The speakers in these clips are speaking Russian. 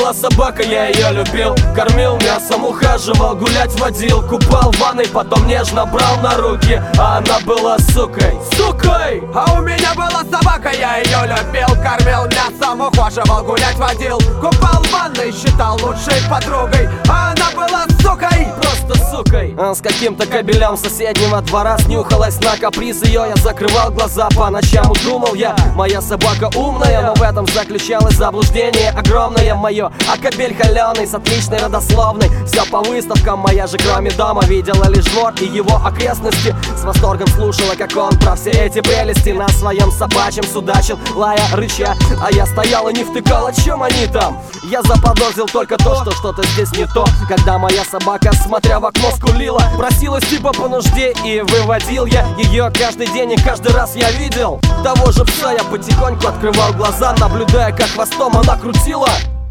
была собака, я ее любил. Кормил мясом, ухаживал, гулять водил. Купал в ванной, потом нежно брал на руки. А она была сукой, сукой! А у меня была собака, я ее любил. Кормил мясом, ухаживал, гулять водил. Купал в ванной, считал лучшей подругой. А она была сукой, просто сукой. С каким-то кобелем соседнего двора снюхалась на каприз ее. Я закрывал глаза по ночам и думал я: моя собака умная, но в этом заключалось заблуждение огромное мое. А кобель холеный с отличной родословной. Все по выставкам, моя же кроме дома видела лишь двор и его окрестности. С восторгом слушала, как он про все эти прелести на своем собачьем судачил, лая, рыча. А я стоял и не втыкал, о чем они там. Я заподозрил только то, что что-то здесь не то. Когда моя собака, смотря в окно, скулила, просилась типа по нужде, и выводил я ее каждый день, и каждый раз я видел того же пса. Я потихоньку открывал глаза, наблюдая, как хвостом она крутила.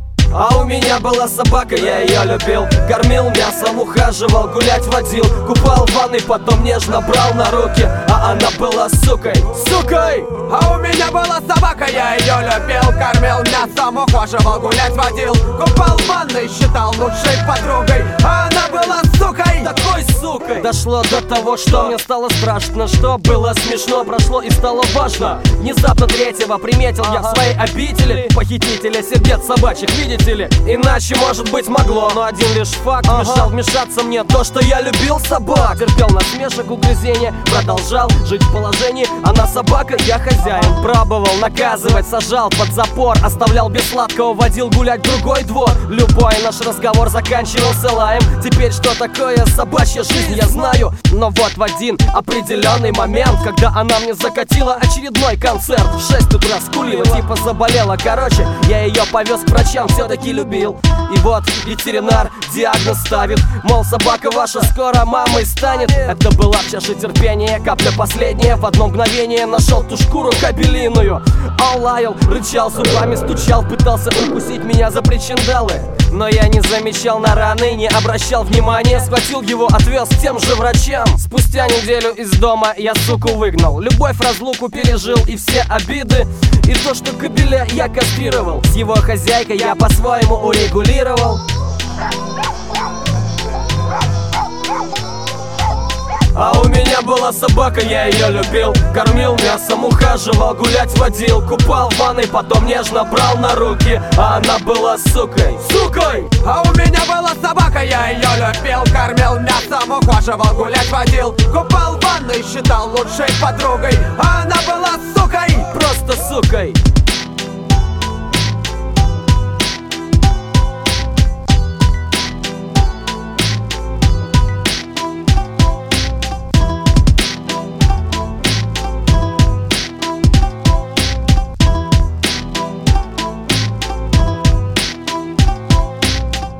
А у меня была собака, я ее любил. Кормил мясом, ухаживал, гулять водил. Купал в ванной, потом нежно брал на руки. А она была сукой, сукой! А у меня была собака, я ее любил. Кормил мясом, ухаживал, гулять водил. Купал в ванной, считал лучшей подругой. А она была сукой, такой сукой! Дошло до того, что мне стало страшно, что было смешно, прошло и стало важно. Внезапно третьего приметил я в своей обители похитителя сердец собачьих, видите ли? Иначе, может быть, могло, но один лишь факт мешал вмешаться мне. То, что я любил собак, терпел насмешек, угрызения, продолжал жить в положении. Она собака, я хозяин. Пробовал наказывать, сажал под запор, оставлял без сладкого, водил гулять в другой двор. Любой наш разговор заканчивался лаем. Теперь что такое собачья жизнь, я знаю. Но вот в один определенный момент, когда она мне закатила очередной концерт, в 6 утра скулила, типа заболела. Короче, я ее повез к врачам, все-таки любил. И вот ветеринар диагноз ставит, мол, собака ваша скоро мамой станет. Это была в чаше терпения капля последняя. В одно мгновение нашел ту шкуру кобелиную. Он лаял, рычал, зубами стучал, пытался укусить меня за причиндалы. Но я не замечал на раны, не обращал внимания. Схватил его, отвез к тем же врачам. Спустя неделю из дома я суку выгнал. Любовь, разлуку пережил и все обиды. И то, что кобеля я кастрировал, с его хозяйкой я по-своему урегулировал. А у меня была собака, я ее любил. Кормил мясом, ухаживал, гулять водил. Купал в ванной, потом нежно брал на руки. А она была сукой, сукой! А у меня была собака, я ее любил. Кормил мясом, ухаживал, гулять водил. Купал в ванной, считал лучшей подругой. А она была сукой, просто сукой!